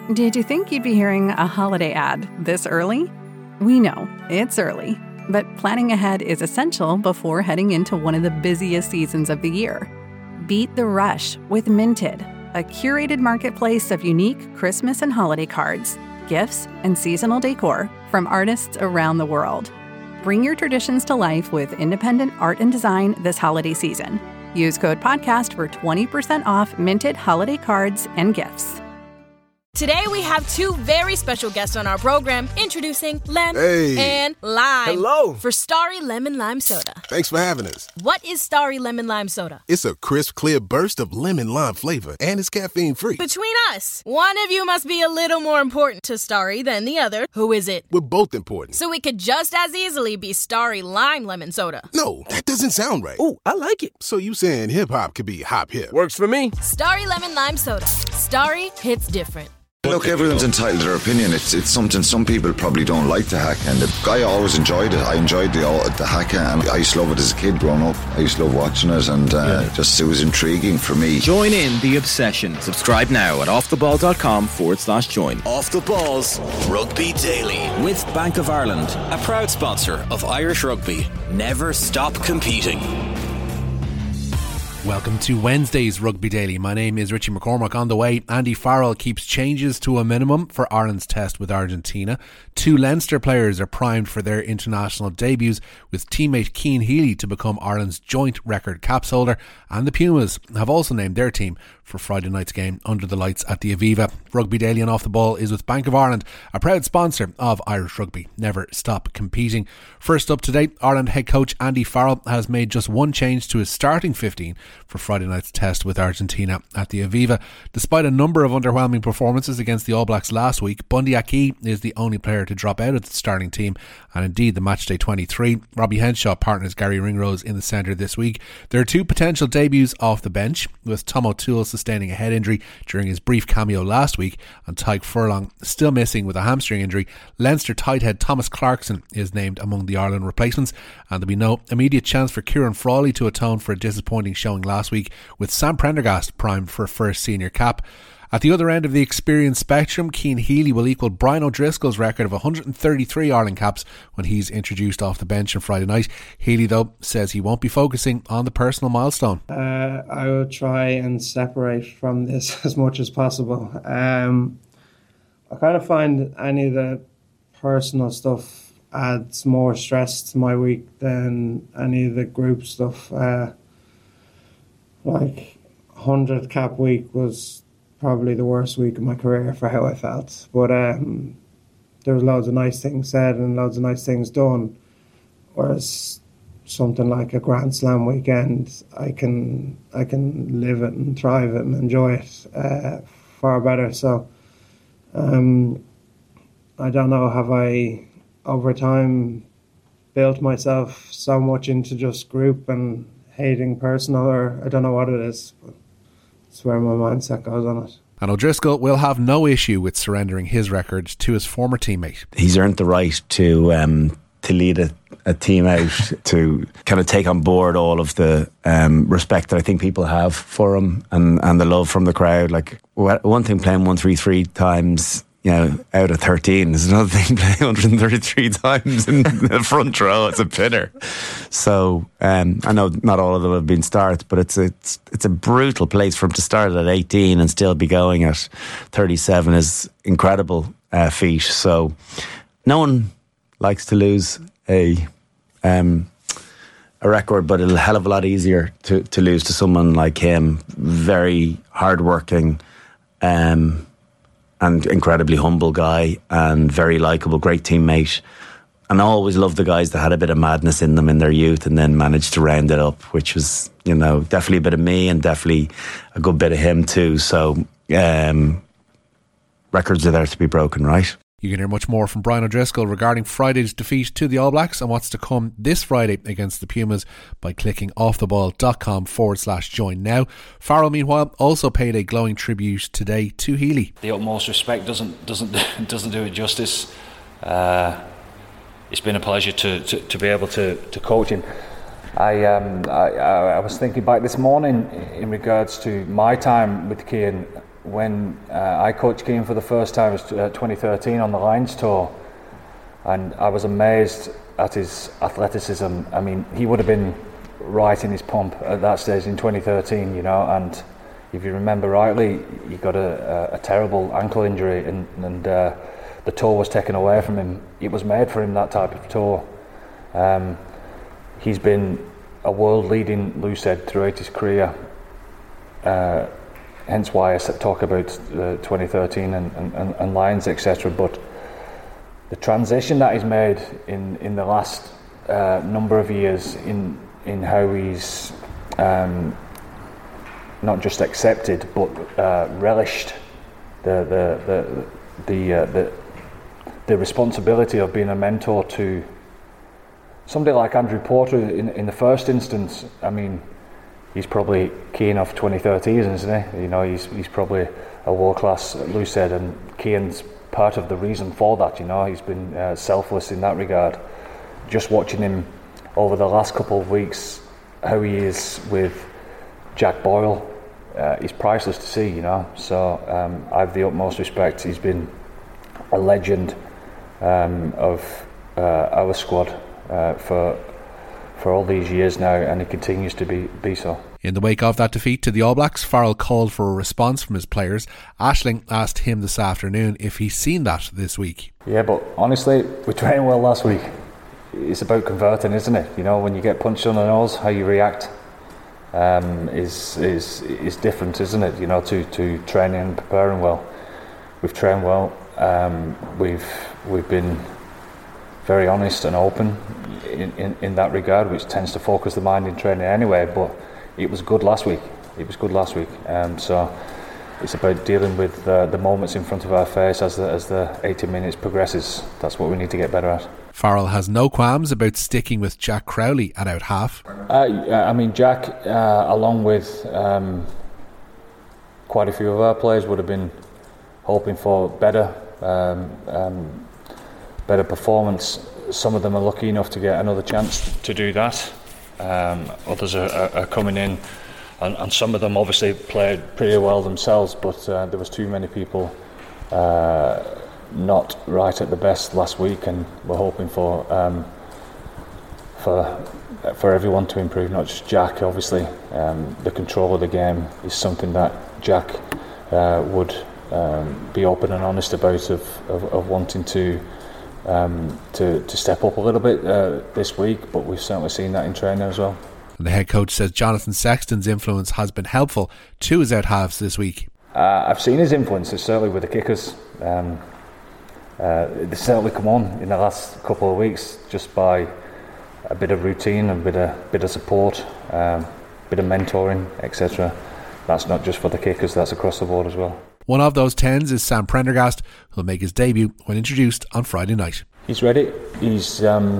Did you think you'd be hearing a holiday ad this early? We know it's early, but planning ahead is essential before heading into one of the busiest seasons of the year. Beat the rush with Minted, a curated marketplace of unique Christmas and holiday cards, gifts, and seasonal decor from artists around the world. Bring your traditions to life with independent art and design this holiday season. Use code PODCAST for 20% off Minted holiday cards and gifts. Today we have two very special guests on our program, introducing Lem and Lime. Hello. For Starry Lemon Lime Soda. Thanks for having us. What is Starry Lemon Lime Soda? It's a crisp, clear burst of lemon lime flavor, and it's caffeine-free. Between us, one of you must be a little more important to Starry than the other. Who is it? We're both important. So it could just as easily be Starry Lime Lemon Soda. No, that doesn't sound right. Oh, I like it. So you saying hip-hop could be hop-hip? Works for me. Starry Lemon Lime Soda. Starry hits different. Look, everyone's entitled to their opinion. It's something some people probably don't like the haka, and I always enjoyed it. I enjoyed the haka, and I used to love it as a kid growing up. I used to love watching it, and just it was intriguing for me. Join in the obsession. Subscribe now at offtheball.com/join. Off the Balls Rugby Daily With Bank of Ireland. a proud sponsor of Irish Rugby. Never stop competing. Welcome to Wednesday's Rugby Daily. My name is Richie McCormack. On the way, Andy Farrell keeps changes to a minimum for Ireland's test with Argentina. Two Leinster players are primed for their international debuts, with teammate Cian Healy to become Ireland's joint record caps holder. And the Pumas have also named their team for Friday night's game under the lights at the Aviva. Rugby Daily and Off the Ball is with Bank of Ireland, a proud sponsor of Irish Rugby. Never stop competing. First up today, Ireland head coach Andy Farrell has made just one change to his starting 15 for Friday night's test with Argentina at the Aviva. Despite a number of underwhelming performances against the All Blacks last week, Bundy Aki is the only player to drop out of the starting team, and indeed the matchday 23. Robbie Henshaw partners Gary Ringrose in the centre this week. There are two potential debuts off the bench, with Tom O'Toole sustaining a head injury during his brief cameo last week, and Tyke Furlong still missing with a hamstring injury. Leinster tight head Thomas Clarkson is named among the Ireland replacements, and there'll be no immediate chance for Kieran Frawley to atone for a disappointing showing last week, with Sam Prendergast primed for a first senior cap. At the other end of the experience spectrum, Cian Healy will equal Brian O'Driscoll's record of 133 Ireland caps when he's introduced off the bench on Friday night. Healy, though, says he won't be focusing on the personal milestone. I will try and separate from this as much as possible. I kind of find any of the personal stuff adds more stress to my week than any of the group stuff. Like 100 cap week was probably the worst week of my career for how I felt. But there was loads of nice things said and loads of nice things done. Whereas something like a Grand Slam weekend, I can live it and thrive it and enjoy it far better. So I don't know, have I over time built myself so much into just group and hating personal, or I don't know what it is, but it's where my mindset goes on it. And O'Driscoll will have no issue with surrendering his record to his former teammate. He's earned the right to lead a team out, to kind of take on board all of the respect that I think people have for him, and the love from the crowd. Like, one thing playing 133 times, out of 13 is another thing playing 133 times in the front row as a pinner. So I know not all of them have been starts, but it's a brutal place for him to start at 18 and still be going at 37 is incredible feat. So no one likes to lose a record, but a hell of a lot easier to lose to someone like him. Very hardworking, and incredibly humble guy, and very likeable, great teammate. And I always loved the guys that had a bit of madness in them in their youth and then managed to round it up, which was, definitely a bit of me and definitely a good bit of him too. So records are there to be broken, right? You can hear much more from Brian O'Driscoll regarding Friday's defeat to the All Blacks and what's to come this Friday against the Pumas by clicking offtheball.com/join now. Farrell, meanwhile, also paid a glowing tribute today to Healy. The utmost respect doesn't do it justice. It's been a pleasure to be able to coach him. I was thinking back this morning in regards to my time with Cian when I coached Cian for the first time, it was 2013 on the Lions tour, and I was amazed at his athleticism. I mean, he would have been right in his pomp at that stage in 2013, you know, and if you remember rightly, he got a terrible ankle injury, and the tour was taken away from him. It was made for him, that type of tour. He's been a world-leading loosehead throughout his career, hence why I talk about 2013 and Lions, etc. But the transition that he's made in the last number of years in how he's not just accepted but relished the responsibility of being a mentor to somebody like Andrew Porter in the first instance. I mean, he's probably Cian of 2013, isn't he? You know, he's probably a world-class loosehead, and Cian's part of the reason for that. You know, he's been selfless in that regard. Just watching him over the last couple of weeks, how he is with Jack Boyle, is priceless to see. You know, so I have the utmost respect. He's been a legend of our squad for all these years now, and he continues to be so. In the wake of that defeat to the All Blacks, Farrell called for a response from his players. Aisling asked him this afternoon if he's seen that this week. Yeah, but honestly, we trained well last week. It's about converting, isn't it? You know, when you get punched on the nose, how you react is different, isn't it? You know, to training and preparing well. We've trained well. We've been very honest and open in that regard, which tends to focus the mind in training anyway. But it was good last week. So it's about dealing with the moments in front of our face as the 80 minutes progresses. That's what we need to get better at. Farrell has no qualms about sticking with Jack Crowley at out half. I mean, Jack, along with quite a few of our players, would have been hoping for better performance. Some of them are lucky enough to get another chance to do that. Others are coming in, and some of them obviously played pretty well themselves, but there was too many people not right at the best last week, and we're hoping for everyone to improve, not just Jack. Obviously, the control of the game is something that Jack would be open and honest about, of wanting to step up a little bit this week, but we've certainly seen that in training as well. And the head coach says Jonathan Sexton's influence has been helpful to his out halves this week. I've seen his influence, certainly with the kickers. They certainly come on in the last couple of weeks just by a bit of routine, a bit of support, bit of mentoring, etc. That's not just for the kickers, that's across the board as well. One of those 10s is Sam Prendergast, who'll make his debut when introduced on Friday night. He's ready. He's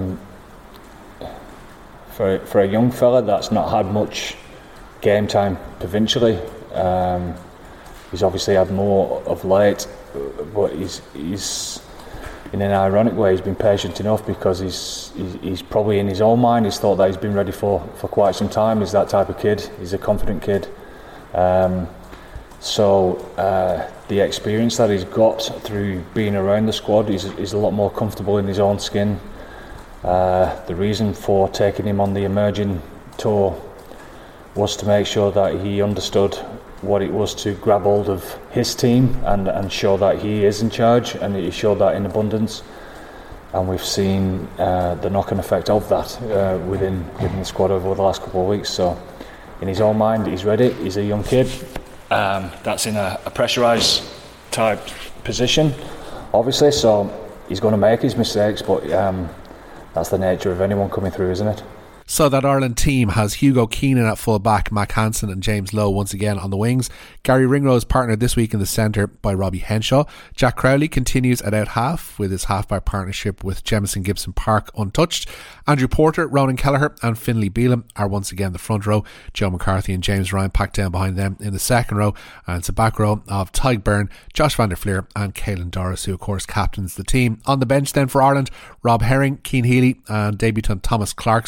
for a young fella that's not had much game time provincially. He's obviously had more of late, but he's in an ironic way, he's been patient enough, because he's probably in his own mind, he's thought that he's been ready for quite some time. He's that type of kid. He's a confident kid. So the experience that he's got through being around the squad, he's a lot more comfortable in his own skin. The reason for taking him on the emerging tour was to make sure that he understood what it was to grab hold of his team and show that he is in charge, and he showed that in abundance. And we've seen the knock-on effect of that within the squad over the last couple of weeks. So in his own mind, he's ready. He's a young kid that's in a pressurised type position, obviously, so he's going to make his mistakes, but that's the nature of anyone coming through, isn't it? So that Ireland team has Hugo Keenan at full back, Mac Hansen and James Lowe once again on the wings. Gary Ringrose partnered this week in the centre by Robbie Henshaw. Jack Crowley continues at out half with his half-back partnership with Jemison Gibson Park untouched. Andrew Porter, Ronan Kelleher and Finlay Bealham are once again the front row. Joe McCarthy and James Ryan packed down behind them in the second row, and it's a back row of Tyg Byrne, Josh van der Fleer and Caelan Doris, who of course captains the team. On the bench then for Ireland, Rob Herring, Cian Healy and debutant Thomas Clarkson covering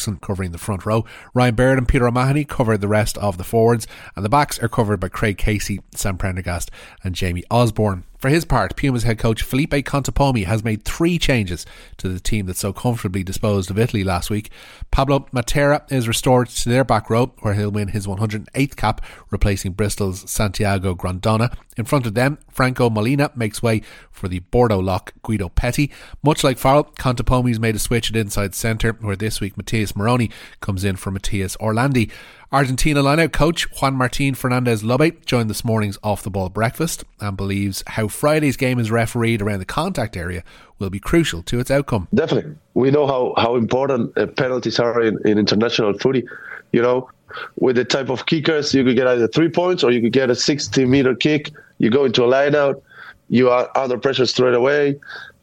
covering the front row. Ryan Baird and Peter O'Mahony cover the rest of the forwards, and the backs are covered by Craig Casey, Sam Prendergast and Jamie Osborne. For his part, Puma's head coach Felipe Contepomi has made 3 changes to the team that so comfortably disposed of Italy last week. Pablo Matera is restored to their back row, where he'll win his 108th cap, replacing Bristol's Santiago Grandona. In front of them, Franco Molina makes way for the Bordeaux lock Guido Petti. Much like Farrell, Contepomi's made a switch at inside centre, where this week Matthias Moroni comes in for Matthias Orlandi. Argentina lineout coach Juan Martín Fernández Lobbe joined this morning's off-the-ball breakfast and believes how Friday's game is refereed around the contact area will be crucial to its outcome. Definitely. We know how important penalties are in international footy. You know, with the type of kickers, you could get either 3 points or you could get a 60-meter kick. You go into a lineout, you are under pressure straight away.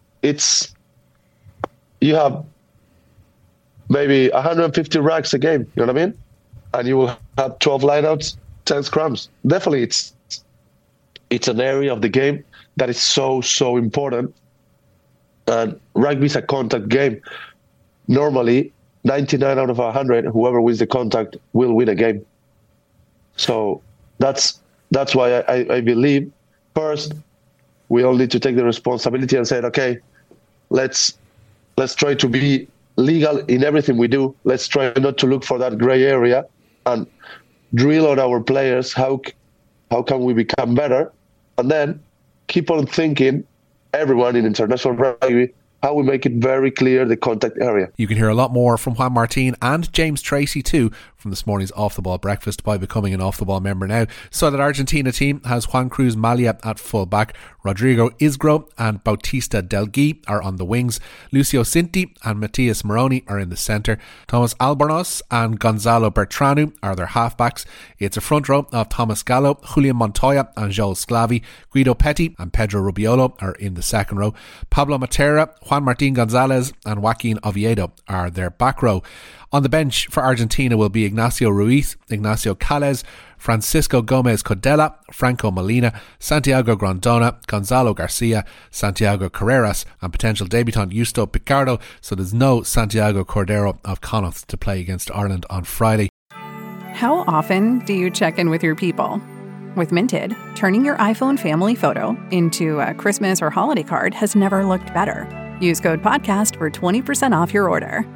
You have maybe 150 racks a game, you know what I mean? And you will have 12 lineouts, 10 scrums. Definitely, it's an area of the game that is so important. And rugby is a contact game. Normally, 99 out of 100, whoever wins the contact will win a game. So that's why I believe, first, we all need to take the responsibility and say, okay, let's try to be legal in everything we do. Let's try not to look for that gray area and drill on our players. How can we become better? And then keep on thinking, everyone in international rugby, how we make it very clear the contact area. You can hear a lot more from Juan Martín and James Tracy too from this morning's Off the Ball breakfast by becoming an Off the Ball member now. So that Argentina team has Juan Cruz Malia at full back, Rodrigo Isgro and Bautista Del Gui are on the wings, Lucio Cinti and Matthias Moroni are in the centre, Thomas Albornoz and Gonzalo Bertranu are their halfbacks. It's a front row of Thomas Gallo, Julian Montoya and Joel Sclavi. Guido Petti and Pedro Rubiolo are in the second row. Pablo Matera, Juan Martín Gonzalez and Joaquin Oviedo are their back row. On the bench for Argentina will be Ignacio Ruiz, Ignacio Calles, Francisco Gomez Codella, Franco Molina, Santiago Grandona, Gonzalo Garcia, Santiago Carreras and potential debutant Justo Picardo, so there's no Santiago Cordero of Connacht to play against Ireland on Friday. How often do you check in with your people? With Minted, turning your iPhone family photo into a Christmas or holiday card has never looked better. Use code PODCAST for 20% off your order.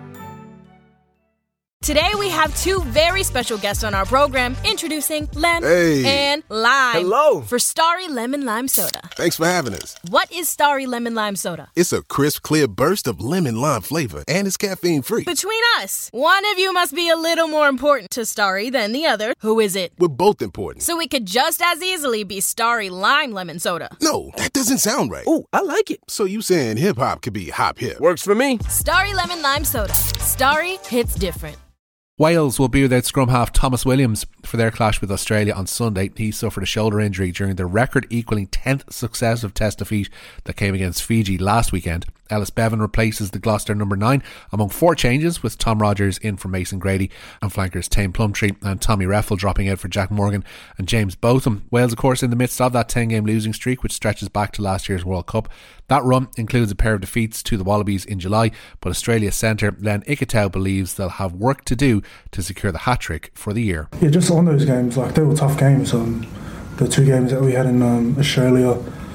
Today we have 2 very special guests on our program, introducing Lem and Lime. Hello. For Starry Lemon Lime Soda. Thanks for having us. What is Starry Lemon Lime Soda? It's a crisp, clear burst of lemon lime flavor, and it's caffeine-free. Between us, one of you must be a little more important to Starry than the other. Who is it? We're both important. So it could just as easily be Starry Lime Lemon Soda. No, that doesn't sound right. Oh, I like it. So you saying hip-hop could be hop-hip? Works for me. Starry Lemon Lime Soda. Starry hits different. Wales will be without scrum half Thomas Williams for their clash with Australia on Sunday. He suffered a shoulder injury during the record-equalling 10th successive test defeat that came against Fiji last weekend. Ellis Bevan replaces the Gloucester number 9 among 4 changes, with Tom Rogers in for Mason Grady and flankers Tame Plumtree and Tommy Reffel dropping out for Jack Morgan and James Botham. Wales, of course, in the midst of that 10-game losing streak, which stretches back to last year's World Cup. That run includes a pair of defeats to the Wallabies in July, but Australia centre Len Ikitau believes they'll have work to do to secure the hat-trick for the year. Yeah, just on those games, like they were tough games. The 2 games that we had in Australia,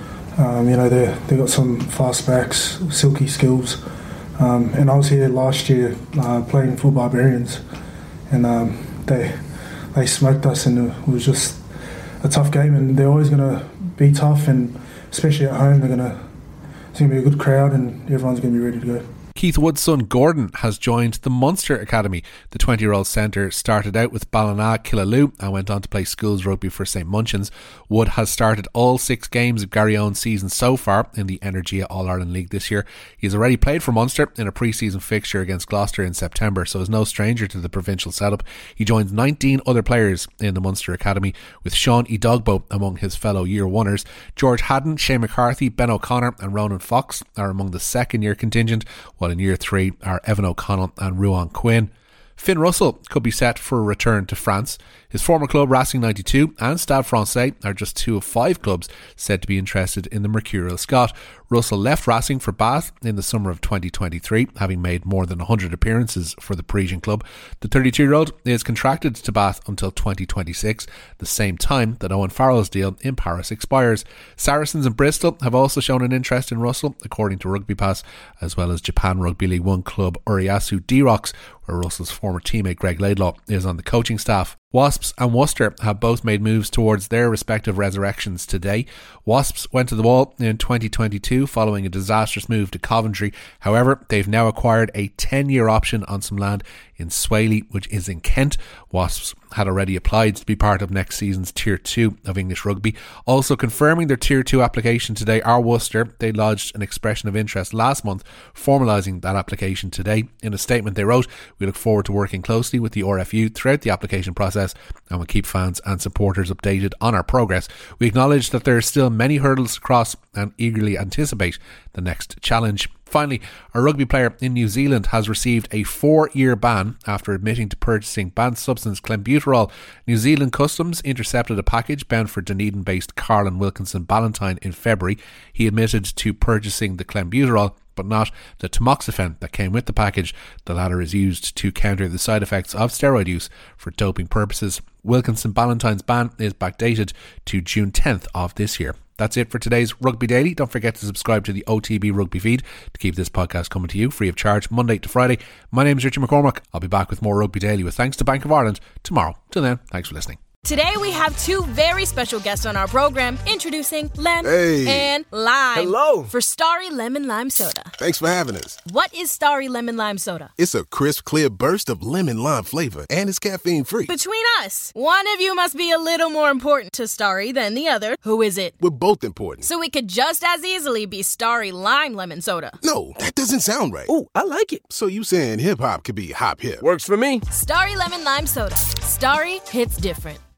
they got some fast backs, silky skills, and I was here last year playing for Barbarians, and they smoked us, and it was just a tough game. And they're always going to be tough, and especially at home, it's going to be a good crowd, and everyone's going to be ready to go. Keith Wood's son Gordon has joined the Munster Academy. The 20-year-old centre started out with Ballina Killaloe and went on to play schools rugby for St Munchins. Wood has started all 6 games of Gary Owen's season so far in the Energia All-Ireland League this year. He's already played for Munster in a pre-season fixture against Gloucester in September, so is no stranger to the provincial setup. He joins 19 other players in the Munster Academy, with Sean Idogbo among his fellow year oneers. George Haddon, Shane McCarthy, Ben O'Connor and Ronan Fox are among the second-year contingent, while in year 3 are Evan O'Connell and Ruan Quinn. Finn Russell could be set for a return to France. His former club Racing 92 and Stade Francais are just 2 of 5 clubs said to be interested in the Mercurial Scot. Russell left Racing for Bath in the summer of 2023, having made more than 100 appearances for the Parisian club. The 32-year-old is contracted to Bath until 2026, the same time that Owen Farrell's deal in Paris expires. Saracens and Bristol have also shown an interest in Russell, according to Rugby Pass, as well as Japan Rugby League 1 club Urayasu D-Rocks, where Russell's former teammate Greg Laidlaw is on the coaching staff. Wasps and Worcester have both made moves towards their respective resurrections today. Wasps went to the wall in 2022 following a disastrous move to Coventry. However, they've now acquired a 10-year option on some land in Swaley, which is in Kent. Wasps had already applied to be part of next season's Tier 2 of English Rugby. Also confirming their Tier 2 application today are Worcester. They lodged an expression of interest last month, formalising that application today. In a statement they wrote, "We look forward to working closely with the RFU throughout the application process and will keep fans and supporters updated on our progress. We acknowledge that there are still many hurdles to cross and eagerly anticipate the next challenge." Finally, a rugby player in New Zealand has received a 4-year ban after admitting to purchasing banned substance clenbuterol. New Zealand Customs intercepted a package bound for Dunedin-based Carlin Wilkinson Ballantyne in February. He admitted to purchasing the clenbuterol, but not the tamoxifen that came with the package. The latter is used to counter the side effects of steroid use for doping purposes. Wilkinson Ballantyne's ban is backdated to June 10th of this year. That's it for today's Rugby Daily. Don't forget to subscribe to the OTB Rugby feed to keep this podcast coming to you free of charge Monday to Friday. My name is Richie McCormack. I'll be back with more Rugby Daily with thanks to Bank of Ireland tomorrow. Till then, thanks for listening. Today we have 2 very special guests on our program, introducing Lem and Lime. Hello. For Starry Lemon Lime Soda. Thanks for having us. What is Starry Lemon Lime Soda? It's a crisp, clear burst of lemon lime flavor, and it's caffeine-free. Between us, one of you must be a little more important to Starry than the other. Who is it? We're both important. So it could just as easily be Starry Lime Lemon Soda. No, that doesn't sound right. Oh, I like it. So you saying hip-hop could be hop-hip? Works for me. Starry Lemon Lime Soda. Starry hits different.